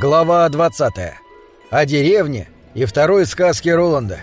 Глава 20. О деревне и второй сказке Роланда.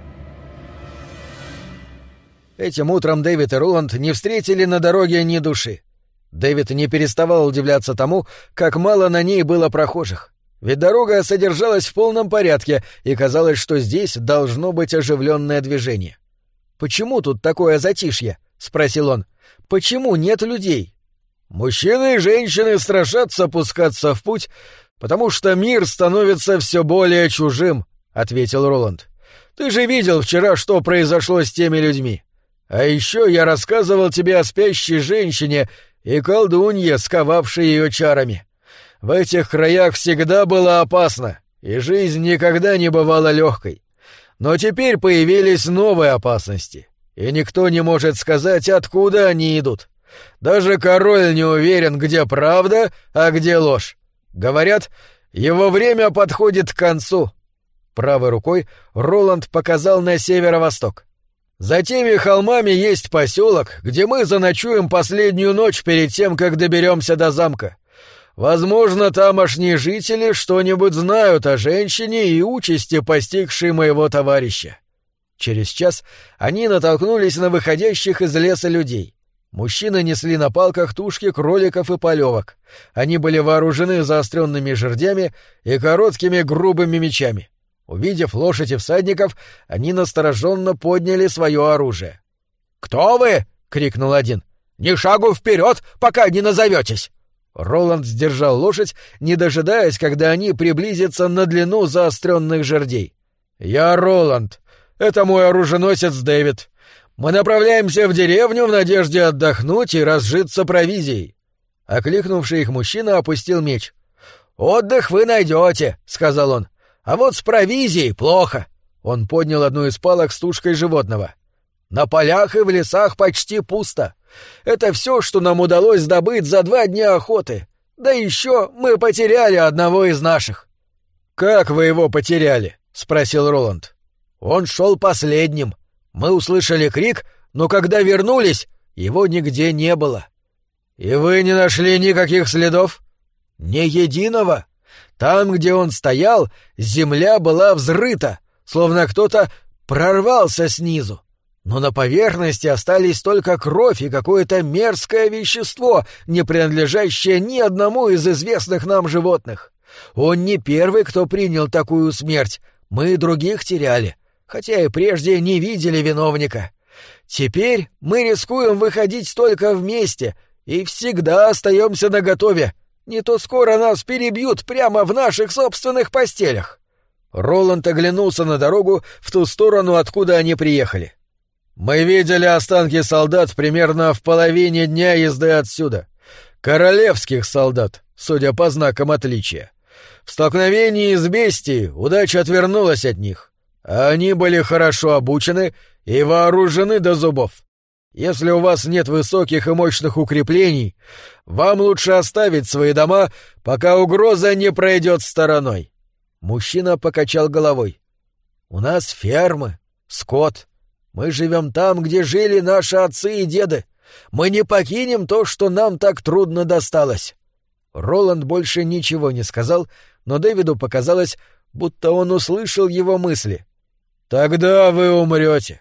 Этим утром Дэвид и Роланд не встретили на дороге ни души. Дэвид не переставал удивляться тому, как мало на ней было прохожих. Ведь дорога содержалась в полном порядке, и казалось, что здесь должно быть оживленное движение. «Почему тут такое затишье?» — спросил он. «Почему нет людей?» «Мужчины и женщины страшатся пускаться в путь, потому что мир становится все более чужим», — ответил Роланд. «Ты же видел вчера, что произошло с теми людьми. А еще я рассказывал тебе о спящей женщине и колдунье, сковавшей ее чарами. В этих краях всегда было опасно, и жизнь никогда не бывала легкой. Но теперь появились новые опасности, и никто не может сказать, откуда они идут. Даже король не уверен, где правда, а где ложь. Говорят, его время подходит к концу». Правой рукой Роланд показал на северо-восток. «За теми холмами есть поселок, где мы заночуем последнюю ночь перед тем, как доберемся до замка. Возможно, тамошние жители что-нибудь знают о женщине и участи, постигшей моего товарища». Через час они натолкнулись на выходящих из леса людей. Мужчины несли на палках тушки кроликов и полевок. Они были вооружены заостренными жердями и короткими грубыми мечами. Увидев лошадь и всадников, они настороженно подняли свое оружие. «Кто вы?» — крикнул один. «Ни шагу вперед, пока не назоветесь!» Роланд сдержал лошадь, не дожидаясь, когда они приблизятся на длину заостренных жердей. «Я Роланд. Это мой оруженосец Дэвид. Мы направляемся в деревню в надежде отдохнуть и разжиться провизией». Окликнувший их мужчина опустил меч. «Отдых вы найдете», — сказал он. «А вот с провизией плохо». Он поднял одну из палок с тушкой животного. «На полях и в лесах почти пусто. Это все, что нам удалось добыть за 2 дня охоты. Да еще мы потеряли одного из наших». «Как вы его потеряли?» — спросил Роланд. «Он шел последним. Мы услышали крик, но когда вернулись, его нигде не было». «И вы не нашли никаких следов?» «Ни единого. Там, где он стоял, земля была взрыта, словно кто-то прорвался снизу. Но на поверхности остались только кровь и какое-то мерзкое вещество, не принадлежащее ни одному из известных нам животных. Он не первый, кто принял такую смерть, мы других теряли, хотя и прежде не видели виновника. Теперь мы рискуем выходить только вместе и всегда остаемся наготове. Не то скоро нас перебьют прямо в наших собственных постелях». Роланд оглянулся на дорогу в ту сторону, откуда они приехали. «Мы видели останки солдат примерно в половине дня езды отсюда. Королевских солдат, судя по знакам отличия. В столкновении с бестией удача отвернулась от них. Они были хорошо обучены и вооружены до зубов. Если у вас нет высоких и мощных укреплений, вам лучше оставить свои дома, пока угроза не пройдет стороной». Мужчина покачал головой. «У нас фермы, скот. Мы живем там, где жили наши отцы и деды. Мы не покинем то, что нам так трудно досталось». Роланд больше ничего не сказал, но Дэвиду показалось, будто он услышал его мысли. «Тогда вы умрете».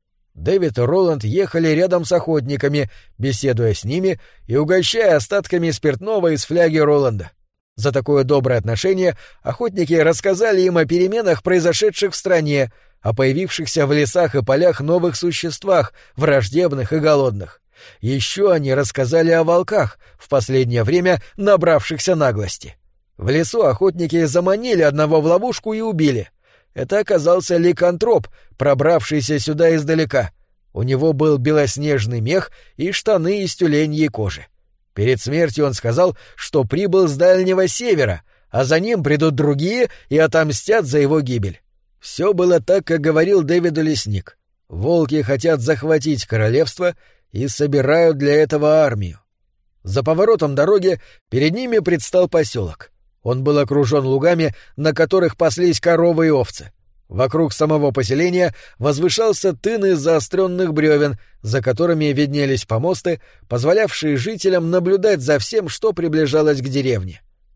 Дэвид и Роланд ехали рядом с охотниками, беседуя с ними и угощая остатками спиртного из фляги Роланда. За такое доброе отношение охотники рассказали им о переменах, произошедших в стране, о появившихся в лесах и полях новых существах, враждебных и голодных. Еще они рассказали о волках, в последнее время набравшихся наглости. В лесу охотники заманили одного в ловушку и убили. Это оказался ликантроп, пробравшийся сюда издалека. У него был белоснежный мех и штаны из тюленьей кожи. Перед смертью он сказал, что прибыл с Дальнего Севера, а за ним придут другие и отомстят за его гибель. Все было так, как говорил Дэвиду лесник. Волки хотят захватить королевство и собирают для этого армию. За поворотом дороги перед ними предстал поселок. Он был окружен лугами, на которых паслись коровы и овцы. Вокруг самого поселения возвышался тын из заостренных бревен, за которыми виднелись помосты, позволявшие жителям наблюдать за всем, что приближалось к деревне.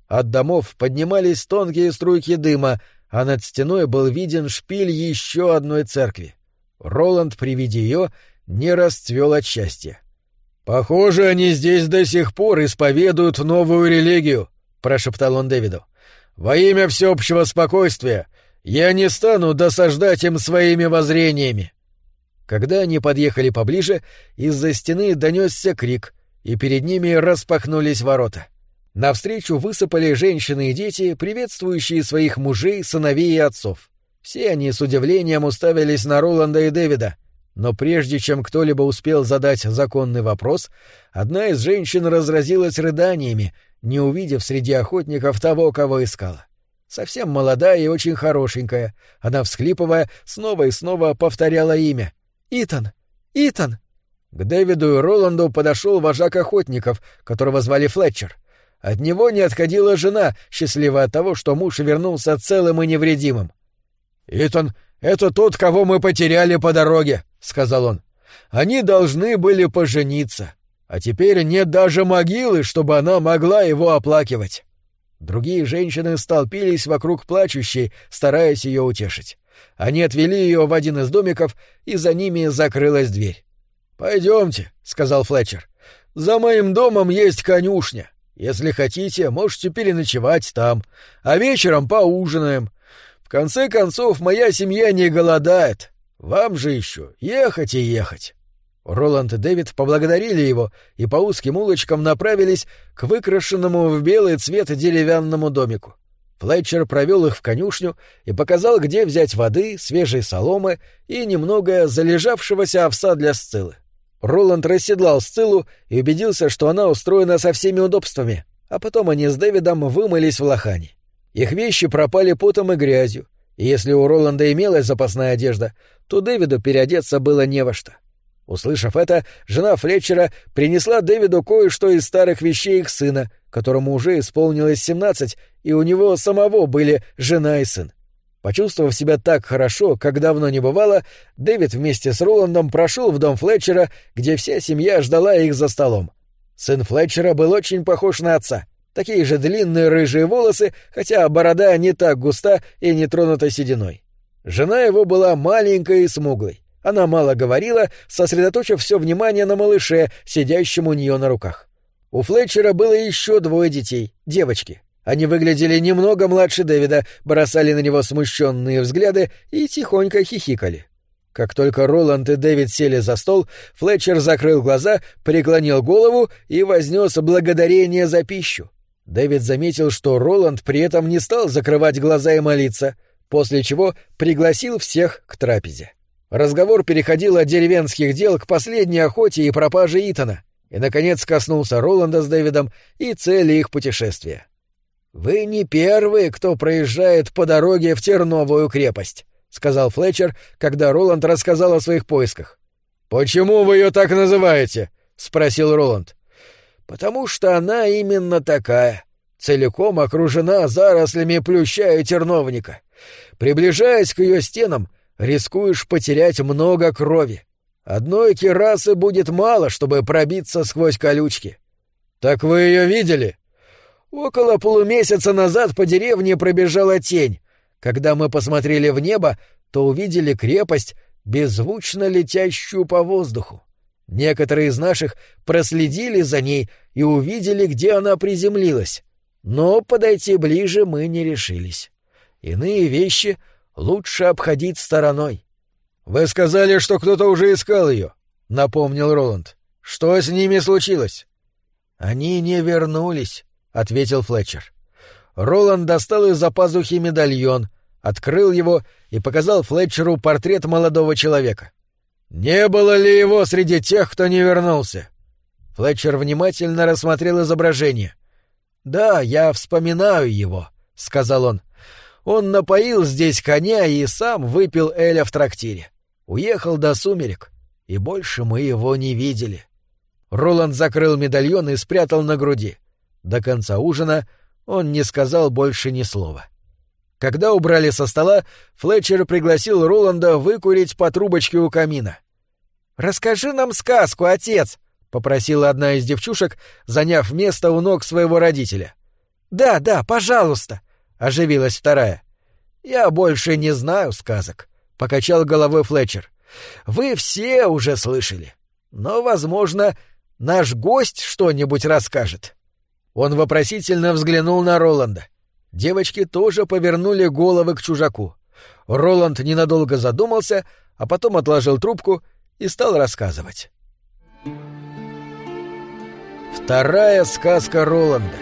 От домов поднимались тонкие струйки дыма, а над стеной был виден шпиль еще одной церкви. Роланд при виде ее не расцвел от счастья. «Похоже, они здесь до сих пор исповедуют новую религию», — прошептал он Дэвиду. «Во имя всеобщего спокойствия я не стану досаждать им своими воззрениями». Когда они подъехали поближе, из-за стены донесся крик, и перед ними распахнулись ворота. Навстречу высыпали женщины и дети, приветствующие своих мужей, сыновей и отцов. Все они с удивлением уставились на Роланда и Дэвида, но прежде чем кто-либо успел задать законный вопрос, одна из женщин разразилась рыданиями, не увидев среди охотников того, кого искала. Совсем молодая и очень хорошенькая, она, всхлипывая, снова и снова повторяла имя. «Итан! Итан!» К Дэвиду и Роланду подошел вожак охотников, которого звали Флетчер. От него не отходила жена, счастливая от того, что муж вернулся целым и невредимым. «Итан, это тот, кого мы потеряли по дороге», — сказал он. «Они должны были пожениться, а теперь нет даже могилы, чтобы она могла его оплакивать». Другие женщины столпились вокруг плачущей, стараясь ее утешить. Они отвели ее в один из домиков, и за ними закрылась дверь. «Пойдемте», — сказал Флетчер. «За моим домом есть конюшня. Если хотите, можете переночевать там, а вечером поужинаем. В конце концов, моя семья не голодает. Вам же еще ехать и ехать». Роланд и Дэвид поблагодарили его и по узким улочкам направились к выкрашенному в белый цвет деревянному домику. Флетчер провел их в конюшню и показал, где взять воды, свежей соломы и немного залежавшегося овса для Сциллы. Роланд расседлал Сциллу и убедился, что она устроена со всеми удобствами, а потом они с Дэвидом вымылись в лохане. Их вещи пропали потом и грязью, и если у Роланда имелась запасная одежда, то Дэвиду переодеться было не во что. Услышав это, жена Флетчера принесла Дэвиду кое-что из старых вещей их сына, которому уже исполнилось 17, и у него самого были жена и сын. Почувствовав себя так хорошо, как давно не бывало, Дэвид вместе с Роландом прошел в дом Флетчера, где вся семья ждала их за столом. Сын Флетчера был очень похож на отца. Такие же длинные рыжие волосы, хотя борода не так густа и не тронута сединой. Жена его была маленькой и смуглой. Она мало говорила, сосредоточив все внимание на малыше, сидящем у нее на руках. У Флетчера было еще 2 детей, девочки. Они выглядели немного младше Дэвида, бросали на него смущенные взгляды и тихонько хихикали. Как только Роланд и Дэвид сели за стол, Флетчер закрыл глаза, преклонил голову и вознес благодарение за пищу. Дэвид заметил, что Роланд при этом не стал закрывать глаза и молиться, после чего пригласил всех к трапезе. Разговор переходил от деревенских дел к последней охоте и пропаже Итана, и, наконец, коснулся Роланда с Дэвидом и цели их путешествия. «Вы не первые, кто проезжает по дороге в Терновую крепость», — сказал Флетчер, когда Роланд рассказал о своих поисках. «Почему вы ее так называете?» — спросил Роланд. «Потому что она именно такая, целиком окружена зарослями плюща и терновника. Приближаясь к ее стенам, рискуешь потерять много крови. Одной кирасы будет мало, чтобы пробиться сквозь колючки». «Так вы ее видели?» «Около полумесяца назад по деревне пробежала тень. Когда мы посмотрели в небо, то увидели крепость, беззвучно летящую по воздуху. Некоторые из наших проследили за ней и увидели, где она приземлилась. Но подойти ближе мы не решились. Иные вещи лучше обходить стороной». «Вы сказали, что кто-то уже искал ее», — напомнил Роланд. «Что с ними случилось?» «Они не вернулись», — ответил Флетчер. Роланд достал из-за пазухи медальон, открыл его и показал Флетчеру портрет молодого человека. «Не было ли его среди тех, кто не вернулся?» Флетчер внимательно рассмотрел изображение. «Да, я вспоминаю его», — сказал он. «Он напоил здесь коня и сам выпил эля в трактире. Уехал до сумерек, и больше мы его не видели». Роланд закрыл медальон и спрятал на груди. До конца ужина он не сказал больше ни слова. Когда убрали со стола, Флетчер пригласил Роланда выкурить по трубочке у камина. «Расскажи нам сказку, отец!» — попросила одна из девчушек, заняв место у ног своего родителя. Да, пожалуйста», — оживилась вторая. «Я больше не знаю сказок», — покачал головой Флетчер. «Вы все уже слышали. Но, возможно, наш гость что-нибудь расскажет». Он вопросительно взглянул на Роланда. Девочки тоже повернули головы к чужаку. Роланд ненадолго задумался, а потом отложил трубку и стал рассказывать. Вторая сказка Роланда.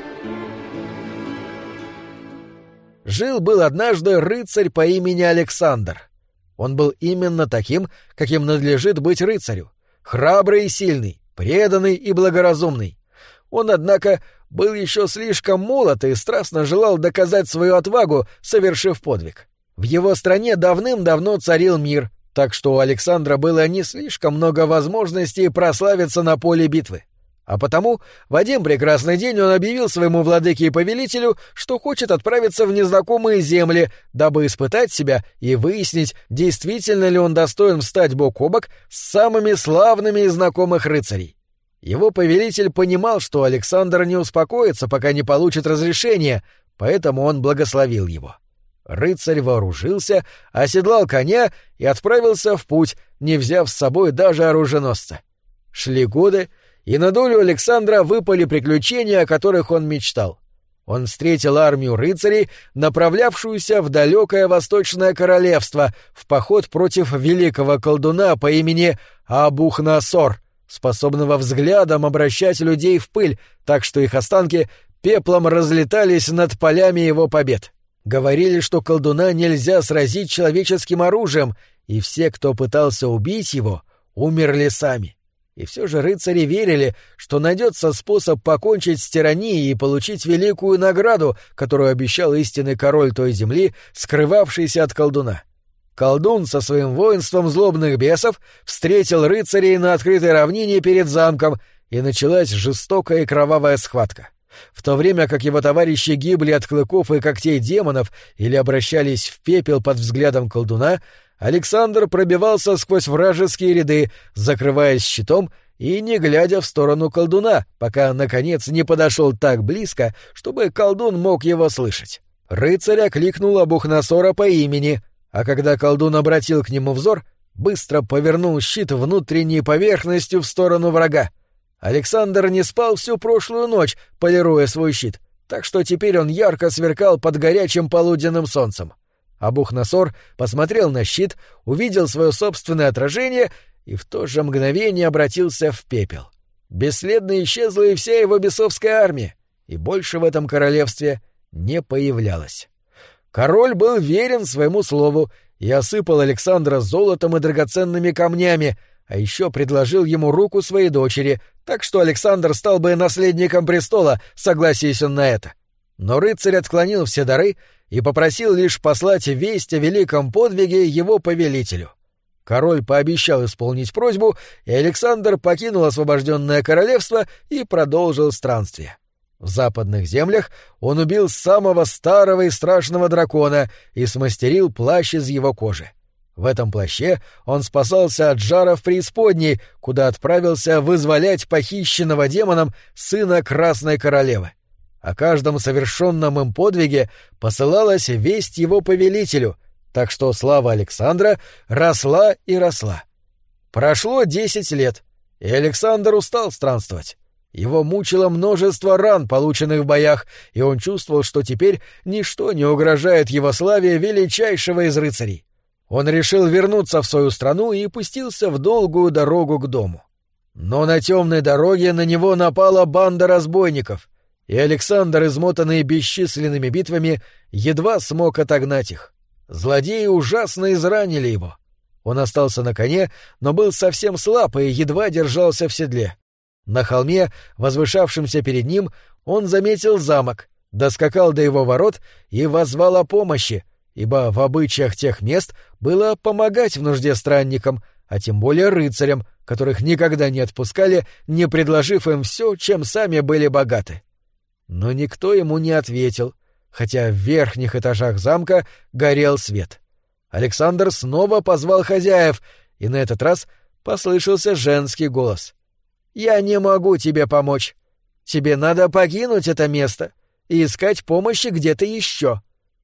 Жил-был однажды рыцарь по имени Александр. Он был именно таким, каким надлежит быть рыцарю. Храбрый и сильный, преданный и благоразумный. Он, однако, был еще слишком молод и страстно желал доказать свою отвагу, совершив подвиг. В его стране давным-давно царил мир, так что у Александра было не слишком много возможностей прославиться на поле битвы. А потому в один прекрасный день он объявил своему владыке и повелителю, что хочет отправиться в незнакомые земли, дабы испытать себя и выяснить, действительно ли он достоин встать бок о бок с самыми славными из знакомых рыцарей. Его повелитель понимал, что Александр не успокоится, пока не получит разрешения, поэтому он благословил его. Рыцарь вооружился, оседлал коня и отправился в путь, не взяв с собой даже оруженосца. Шли годы, и на долю Александра выпали приключения, о которых он мечтал. Он встретил армию рыцарей, направлявшуюся в далекое Восточное Королевство, в поход против великого колдуна по имени Абух-Насор, способного взглядом обращать людей в пыль, так что их останки пеплом разлетались над полями его побед. Говорили, что колдуна нельзя сразить человеческим оружием, и все, кто пытался убить его, умерли сами. И все же рыцари верили, что найдется способ покончить с тиранией и получить великую награду, которую обещал истинный король той земли, скрывавшийся от колдуна. Колдун со своим воинством злобных бесов встретил рыцарей на открытой равнине перед замком, и началась жестокая и кровавая схватка. В то время как его товарищи гибли от клыков и когтей демонов или обращались в пепел под взглядом колдуна, Александр пробивался сквозь вражеские ряды, закрываясь щитом и не глядя в сторону колдуна, пока, наконец, не подошел так близко, чтобы колдун мог его слышать. Рыцарь окликнул Абух-Насора по имени, а когда колдун обратил к нему взор, быстро повернул щит внутренней поверхностью в сторону врага. Александр не спал всю прошлую ночь, полируя свой щит, так что теперь он ярко сверкал под горячим полуденным солнцем. Абух-Насор посмотрел на щит, увидел свое собственное отражение и в то же мгновение обратился в пепел. Бесследно исчезла и вся его бесовская армия, и больше в этом королевстве не появлялась. Король был верен своему слову и осыпал Александра золотом и драгоценными камнями, а еще предложил ему руку своей дочери, так что Александр стал бы наследником престола, согласись он на это. Но рыцарь отклонил все дары и попросил лишь послать весть о великом подвиге его повелителю. Король пообещал исполнить просьбу, и Александр покинул освобожденное королевство и продолжил странствие. В западных землях он убил самого старого и страшного дракона и смастерил плащ из его кожи. В этом плаще он спасался от жара в преисподней, куда отправился вызволять похищенного демоном сына Красной Королевы. О каждом совершенном им подвиге посылалась весть его повелителю, так что слава Александра росла и росла. Прошло 10 лет, и Александр устал странствовать. Его мучило множество ран, полученных в боях, и он чувствовал, что теперь ничто не угрожает его славе величайшего из рыцарей. Он решил вернуться в свою страну и пустился в долгую дорогу к дому. Но на темной дороге на него напала банда разбойников, и Александр, измотанный бесчисленными битвами, едва смог отогнать их. Злодеи ужасно изранили его. Он остался на коне, но был совсем слаб и едва держался в седле. На холме, возвышавшемся перед ним, он заметил замок, доскакал до его ворот и воззвал о помощи, ибо в обычаях тех мест было помогать в нужде странникам, а тем более рыцарям, которых никогда не отпускали, не предложив им все, чем сами были богаты. Но никто ему не ответил, хотя в верхних этажах замка горел свет. Александр снова позвал хозяев, и на этот раз послышался женский голос. «Я не могу тебе помочь. Тебе надо покинуть это место. и искать помощи где-то еще.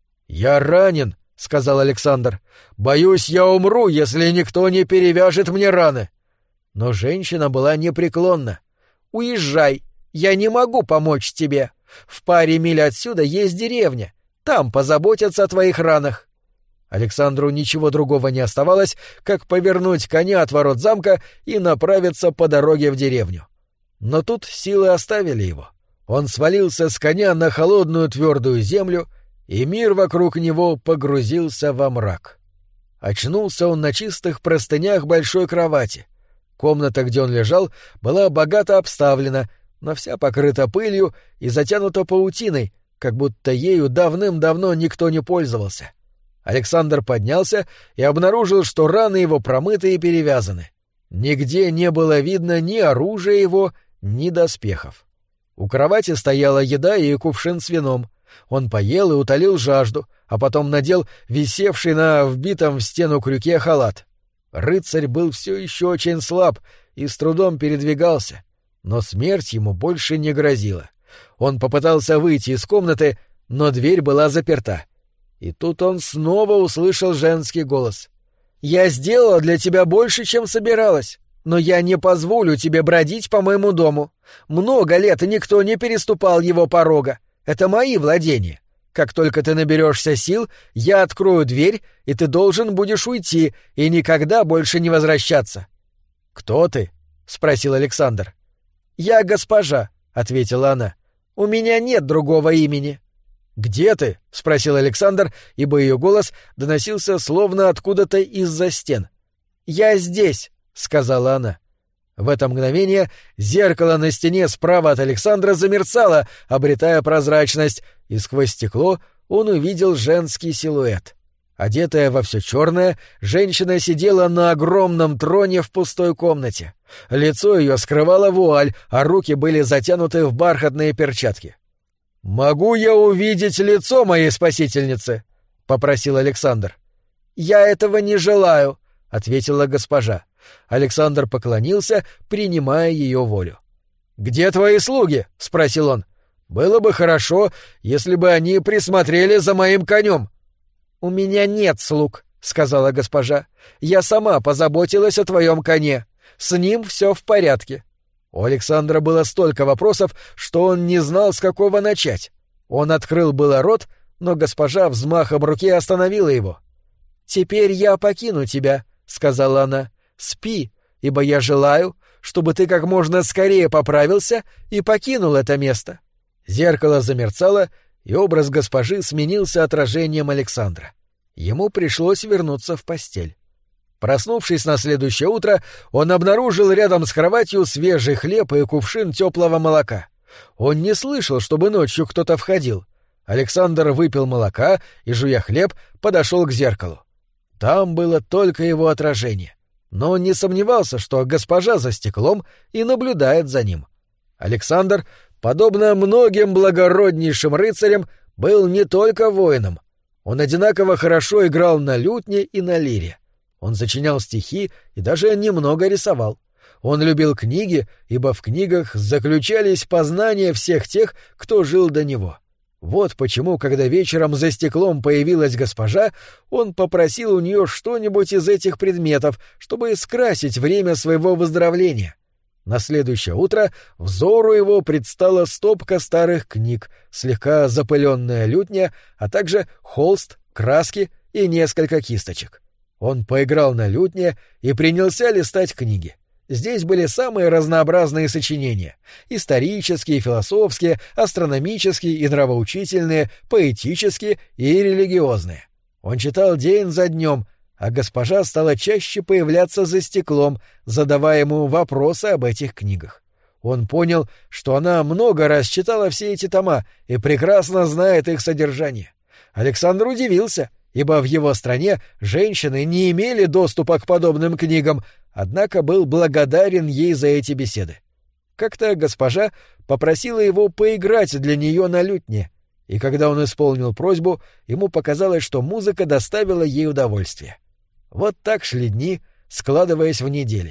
«Я ранен», — сказал Александр. «Боюсь, я умру, если никто не перевяжет мне раны». Но женщина была непреклонна. «Уезжай, я не могу помочь тебе. В паре миль отсюда есть деревня, там позаботятся о твоих ранах». Александру ничего другого не оставалось, как повернуть коня от ворот замка и направиться по дороге в деревню. Но тут силы оставили его. Он свалился с коня на холодную твердую землю, и мир вокруг него погрузился во мрак. Очнулся он на чистых простынях большой кровати. Комната, где он лежал, была богато обставлена, но вся покрыта пылью и затянута паутиной, как будто ею давным-давно никто не пользовался. Александр поднялся и обнаружил, что раны его промыты и перевязаны. Нигде не было видно ни оружия его, ни доспехов. У кровати стояла еда и кувшин с вином. Он поел и утолил жажду, а потом надел висевший на вбитом в стену крюке халат. Рыцарь был все еще очень слаб и с трудом передвигался, но смерть ему больше не грозила. Он попытался выйти из комнаты, но дверь была заперта. И тут он снова услышал женский голос. «Я сделала для тебя больше, чем собиралась, но я не позволю тебе бродить по моему дому. Много лет никто не переступал его порога. Это мои владения. Как только ты наберешься сил, я открою дверь, и ты должен будешь уйти и никогда больше не возвращаться». «Кто ты?» — спросил Александр. «Я госпожа», — ответила она. «У меня нет другого имени». «Где ты?» — спросил Александр, ибо ее голос доносился словно откуда-то из-за стен. «Я здесь», — сказала она. В это мгновение зеркало на стене справа от Александра замерцало, обретая прозрачность, и сквозь стекло он увидел женский силуэт. Одетая во все черное, женщина сидела на огромном троне в пустой комнате. Лицо ее скрывала вуаль, а руки были затянуты в бархатные перчатки. «Могу я увидеть лицо моей спасительницы?» — попросил Александр. «Я этого не желаю», — ответила госпожа. Александр поклонился, принимая ее волю. «Где твои слуги?» — спросил он. «Было бы хорошо, если бы они присмотрели за моим конем». «У меня нет слуг», — сказала госпожа. «Я сама позаботилась о твоем коне. С ним все в порядке». У Александра было столько вопросов, что он не знал, с какого начать. Он открыл было рот, но госпожа взмахом руки остановила его. «Теперь я покину тебя», — сказала она. «Спи, ибо я желаю, чтобы ты как можно скорее поправился и покинул это место». Зеркало замерцало, и образ госпожи сменился отражением Александра. Ему пришлось вернуться в постель. Проснувшись на следующее утро, он обнаружил рядом с кроватью свежий хлеб и кувшин теплого молока. Он не слышал, чтобы ночью кто-то входил. Александр выпил молока и, жуя хлеб, подошел к зеркалу. Там было только его отражение. Но он не сомневался, что госпожа за стеклом и наблюдает за ним. Александр, подобно многим благороднейшим рыцарям, был не только воином. Он одинаково хорошо играл на лютне и на лире. Он сочинял стихи и даже немного рисовал. Он любил книги, ибо в книгах заключались познания всех тех, кто жил до него. Вот почему, когда вечером за стеклом появилась госпожа, он попросил у нее что-нибудь из этих предметов, чтобы скрасить время своего выздоровления. На следующее утро взору его предстала стопка старых книг, слегка запыленная лютня, а также холст, краски и несколько кисточек. Он поиграл на лютне и принялся листать книги. Здесь были самые разнообразные сочинения — исторические, философские, астрономические и нравоучительные, поэтические и религиозные. Он читал день за днем, а госпожа стала чаще появляться за стеклом, задавая ему вопросы об этих книгах. Он понял, что она много раз читала все эти тома и прекрасно знает их содержание. Александр удивился, ибо в его стране женщины не имели доступа к подобным книгам, однако был благодарен ей за эти беседы. Как-то госпожа попросила его поиграть для нее на лютне, и когда он исполнил просьбу, ему показалось, что музыка доставила ей удовольствие. Вот так шли дни, складываясь в недели.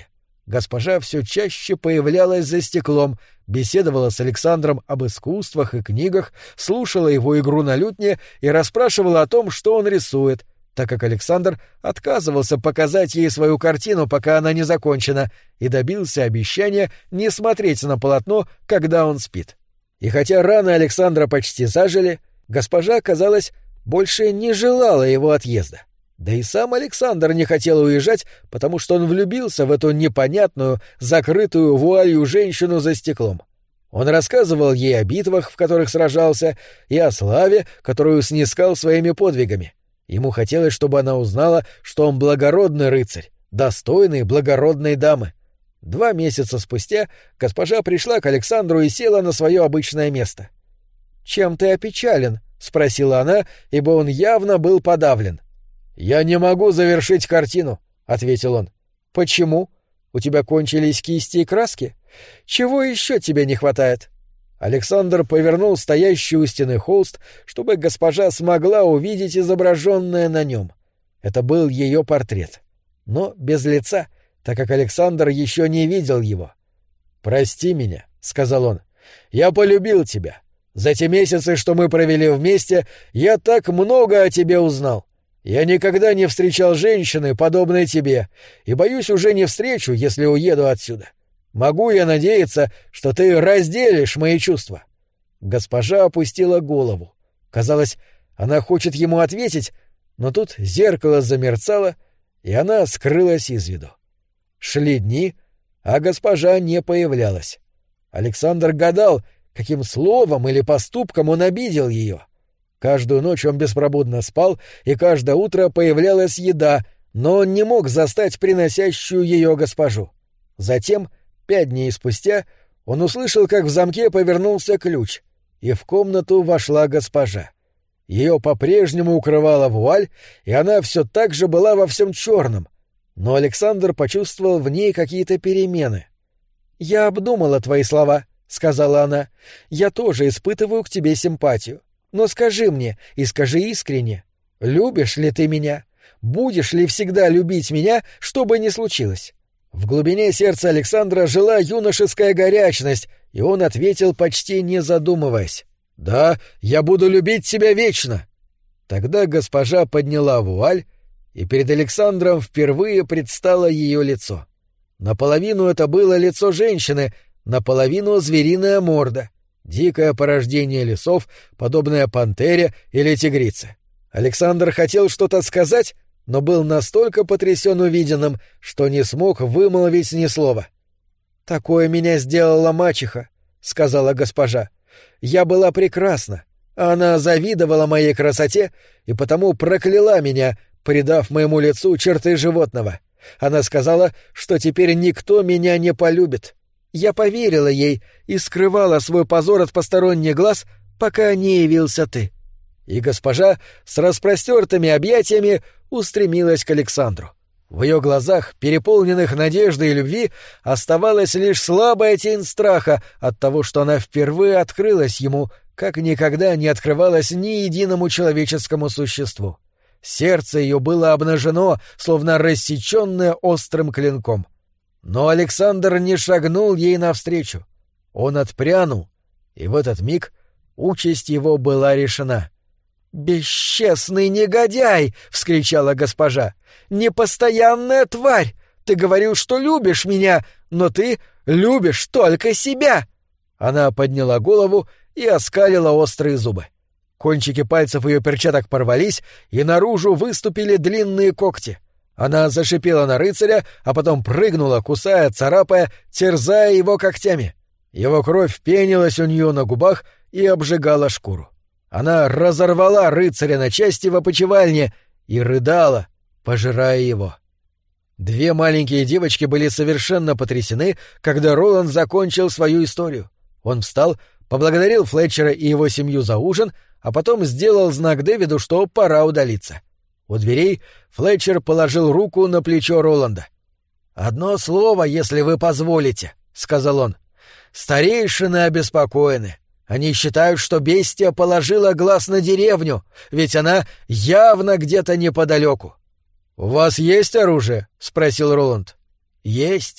Госпожа все чаще появлялась за стеклом, беседовала с Александром об искусствах и книгах, слушала его игру на лютне и расспрашивала о том, что он рисует, так как Александр отказывался показать ей свою картину, пока она не закончена, и добился обещания не смотреть на полотно, когда он спит. И хотя раны Александра почти зажили, госпожа, казалось, больше не желала его отъезда. Да и сам Александр не хотел уезжать, потому что он влюбился в эту непонятную, закрытую вуалью женщину за стеклом. Он рассказывал ей о битвах, в которых сражался, и о славе, которую снискал своими подвигами. Ему хотелось, чтобы она узнала, что он благородный рыцарь, достойный благородной дамы. 2 месяца спустя госпожа пришла к Александру и села на свое обычное место. «Чем ты опечален?» — спросила она, ибо он явно был подавлен. «Я не могу завершить картину», — ответил он. «Почему? У тебя кончились кисти и краски? Чего еще тебе не хватает?» Александр повернул стоящий у стены холст, чтобы госпожа смогла увидеть изображенное на нем. Это был ее портрет, но без лица, так как Александр еще не видел его. «Прости меня», — сказал он, — «я полюбил тебя. За те месяцы, что мы провели вместе, я так много о тебе узнал. Я никогда не встречал женщины, подобной тебе, и, боюсь, уже не встречу, если уеду отсюда. Могу я надеяться, что ты разделишь мои чувства?» Госпожа опустила голову. Казалось, она хочет ему ответить, но тут зеркало замерцало, и она скрылась из виду. Шли дни, а госпожа не появлялась. Александр гадал, каким словом или поступком он обидел ее. Каждую ночь он беспробудно спал, и каждое утро появлялась еда, но он не мог застать приносящую ее госпожу. Затем, 5 дней спустя, он услышал, как в замке повернулся ключ, и в комнату вошла госпожа. Ее по-прежнему укрывала вуаль, и она все так же была во всем черном, но Александр почувствовал в ней какие-то перемены. «Я обдумала твои слова», — сказала она. «Я тоже испытываю к тебе симпатию. Но скажи мне, и скажи искренне, любишь ли ты меня? Будешь ли всегда любить меня, что бы ни случилось?» В глубине сердца Александра жила юношеская горячность, и он ответил, почти не задумываясь. «Да, я буду любить тебя вечно!» Тогда госпожа подняла вуаль, и перед Александром впервые предстало ее лицо. Наполовину это было лицо женщины, наполовину звериная морда. Дикое порождение лесов, подобное пантере или тигрице. Александр хотел что-то сказать, но был настолько потрясен увиденным, что не смог вымолвить ни слова. «Такое меня сделала мачеха», — сказала госпожа. «Я была прекрасна. Она завидовала моей красоте и потому прокляла меня, придав моему лицу черты животного. Она сказала, что теперь никто меня не полюбит. Я поверила ей и скрывала свой позор от посторонних глаз, пока не явился ты». И госпожа с распростертыми объятиями устремилась к Александру. В ее глазах, переполненных надеждой и любви, оставалась лишь слабая тень страха от того, что она впервые открылась ему, как никогда не открывалась ни единому человеческому существу. Сердце ее было обнажено, словно рассеченное острым клинком. Но Александр не шагнул ей навстречу. Он отпрянул, и в этот миг участь его была решена. «Бесчестный негодяй!» — вскричала госпожа. «Непостоянная тварь! Ты говорил, что любишь меня, но ты любишь только себя!» Она подняла голову и оскалила острые зубы. Кончики пальцев ее перчаток порвались, и наружу выступили длинные когти. Она зашипела на рыцаря, а потом прыгнула, кусая, царапая, терзая его когтями. Его кровь пенилась у нее на губах и обжигала шкуру. Она разорвала рыцаря на части в опочивальне и рыдала, пожирая его. 2 маленькие девочки были совершенно потрясены, когда Роланд закончил свою историю. Он встал, поблагодарил Флетчера и его семью за ужин, а потом сделал знак Дэвиду, что пора удалиться. У дверей Флетчер положил руку на плечо Роланда. «Одно слово, если вы позволите», — сказал он. «Старейшины обеспокоены. Они считают, что бестия положила глаз на деревню, ведь она явно где-то неподалеку». «У вас есть оружие?» — спросил Роланд. «Есть».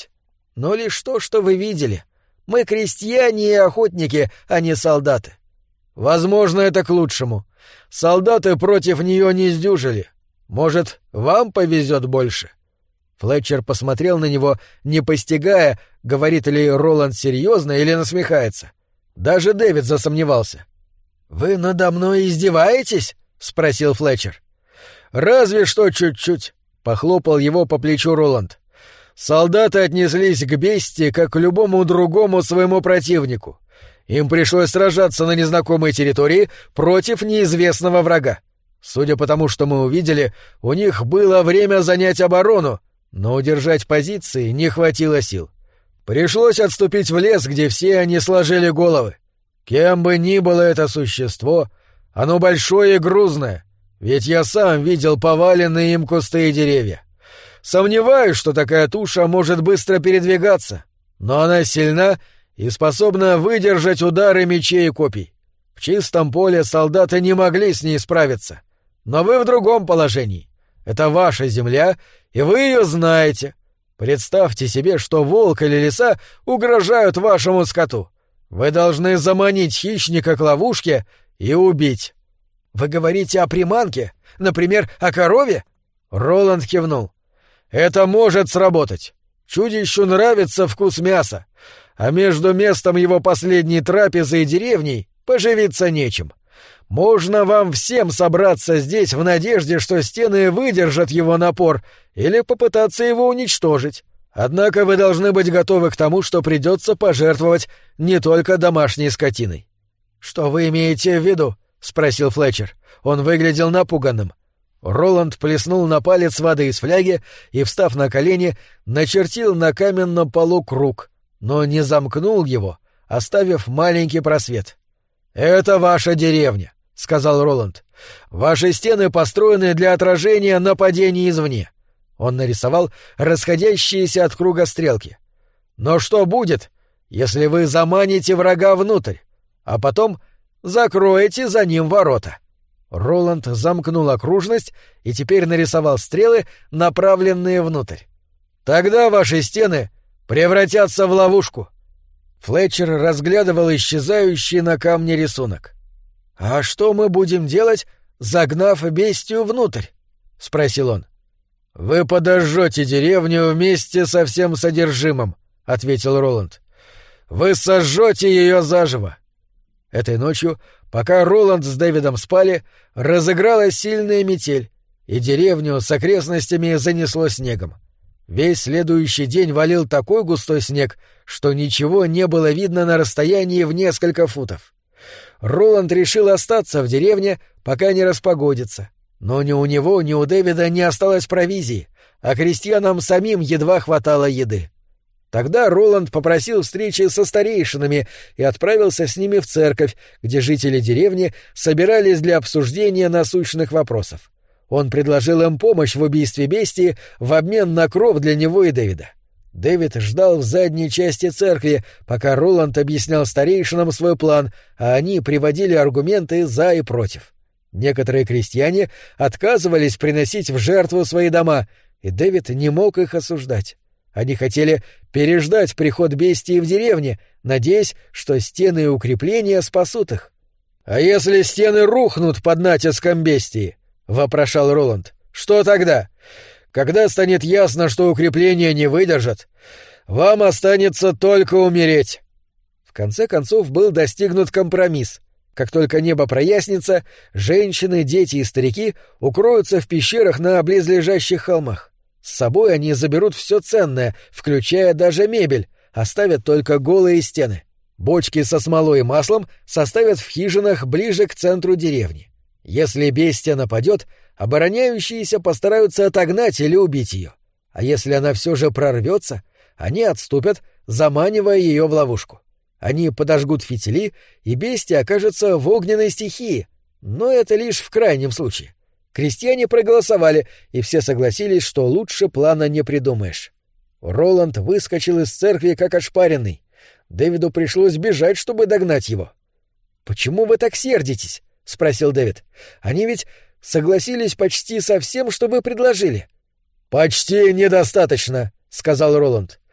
но лишь то, что вы видели. Мы крестьяне и охотники, а не солдаты». «Возможно, это к лучшему. Солдаты против нее не сдюжили. Может, вам повезет больше?» Флетчер посмотрел на него, не постигая, говорит ли Роланд серьезно или насмехается. Даже Дэвид засомневался. «Вы надо мной издеваетесь?» — спросил Флетчер. «Разве что чуть-чуть», — похлопал его по плечу Роланд. «Солдаты отнеслись к бестии, как к любому другому своему противнику. Им пришлось сражаться на незнакомой территории против неизвестного врага. Судя по тому, что мы увидели, у них было время занять оборону, но удержать позиции не хватило сил. Пришлось отступить в лес, где все они сложили головы. Кем бы ни было это существо, оно большое и грузное, ведь я сам видел поваленные им кусты и деревья. Сомневаюсь, что такая туша может быстро передвигаться, но она сильна и способна выдержать удары мечей и копий. В чистом поле солдаты не могли с ней справиться. Но вы в другом положении. Это ваша земля, и вы ее знаете. Представьте себе, что волк или лиса угрожают вашему скоту. Вы должны заманить хищника к ловушке и убить». «Вы говорите о приманке? Например, о корове?» Роланд кивнул. «Это может сработать. Чудищу нравится вкус мяса, а между местом его последней трапезы и деревней поживиться нечем. Можно вам всем собраться здесь в надежде, что стены выдержат его напор, или попытаться его уничтожить. Однако вы должны быть готовы к тому, что придется пожертвовать не только домашней скотиной». «Что вы имеете в виду?» — спросил Флетчер. Он выглядел напуганным. Роланд плеснул на палец воды из фляги и, встав на колени, начертил на каменном полу круг, но не замкнул его, оставив маленький просвет. «Это ваша деревня», — сказал Роланд. «Ваши стены построены для отражения нападений извне». Он нарисовал расходящиеся от круга стрелки. «Но что будет, если вы заманите врага внутрь, а потом закроете за ним ворота?» Роланд замкнул окружность и теперь нарисовал стрелы, направленные внутрь. «Тогда ваши стены превратятся в ловушку». Флетчер разглядывал исчезающий на камне рисунок. «А что мы будем делать, загнав бестию внутрь?» — спросил он. «Вы подожжете деревню вместе со всем содержимым», — ответил Роланд. «Вы сожжете ее заживо». Этой ночью, пока Роланд с Дэвидом спали, разыгралась сильная метель, и деревню с окрестностями занесло снегом. Весь следующий день валил такой густой снег, что ничего не было видно на расстоянии в несколько футов. Роланд решил остаться в деревне, пока не распогодится. Но ни у него, ни у Дэвида не осталось провизии, а крестьянам самим едва хватало еды. Тогда Роланд попросил встречи со старейшинами и отправился с ними в церковь, где жители деревни собирались для обсуждения насущных вопросов. Он предложил им помощь в убийстве бестии в обмен на кров для него и Дэвида. Дэвид ждал в задней части церкви, пока Роланд объяснял старейшинам свой план, а они приводили аргументы «за» и «против». Некоторые крестьяне отказывались приносить в жертву свои дома, и Дэвид не мог их осуждать. Они хотели переждать приход бестии в деревне, надеясь, что стены и укрепления спасут их. «А если стены рухнут под натиском бестии?» — вопрошал Роланд. «Что тогда? Когда станет ясно, что укрепления не выдержат, вам останется только умереть». В конце концов был достигнут компромисс. Как только небо прояснится, женщины, дети и старики укроются в пещерах на близлежащих холмах. С собой они заберут все ценное, включая даже мебель, оставят только голые стены. Бочки со смолой и маслом составят в хижинах ближе к центру деревни. Если бестия нападет, обороняющиеся постараются отогнать или убить ее. А если она все же прорвется, они отступят, заманивая ее в ловушку. Они подожгут фитили, и бестия окажется в огненной стихии, но это лишь в крайнем случае. Крестьяне проголосовали, и все согласились, что лучше плана не придумаешь. Роланд выскочил из церкви как ошпаренный. Дэвиду пришлось бежать, чтобы догнать его. «Почему вы так сердитесь?» — спросил Дэвид. «Они ведь согласились почти со всем, что вы предложили». «Почти недостаточно», — сказал Роланд.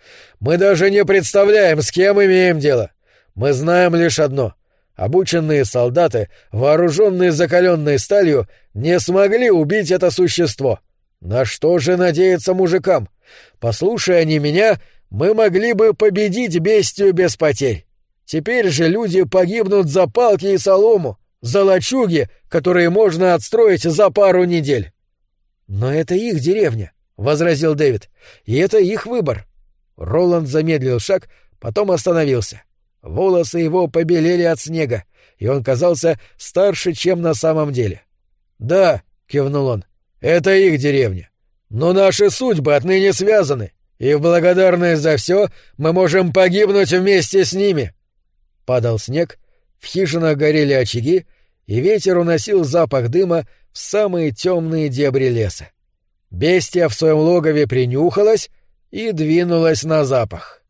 Мы даже не представляем, с кем имеем дело. Мы знаем лишь одно. Обученные солдаты, вооруженные закаленной сталью, не смогли убить это существо. На что же надеяться мужикам? Послушай они меня, мы могли бы победить бестию без потерь. Теперь же люди погибнут за палки и солому, за лачуги, которые можно отстроить за пару недель. «Но это их деревня», — возразил Дэвид, — «и это их выбор». Роланд замедлил шаг, потом остановился. Волосы его побелели от снега, и он казался старше, чем на самом деле. «Да», — кивнул он, — «это их деревня. Но наши судьбы отныне связаны, и в благодарность за все мы можем погибнуть вместе с ними». Падал снег, в хижинах горели очаги, и ветер уносил запах дыма в самые темные дебри леса. Бестия в своем логове принюхалась и двинулась на запах.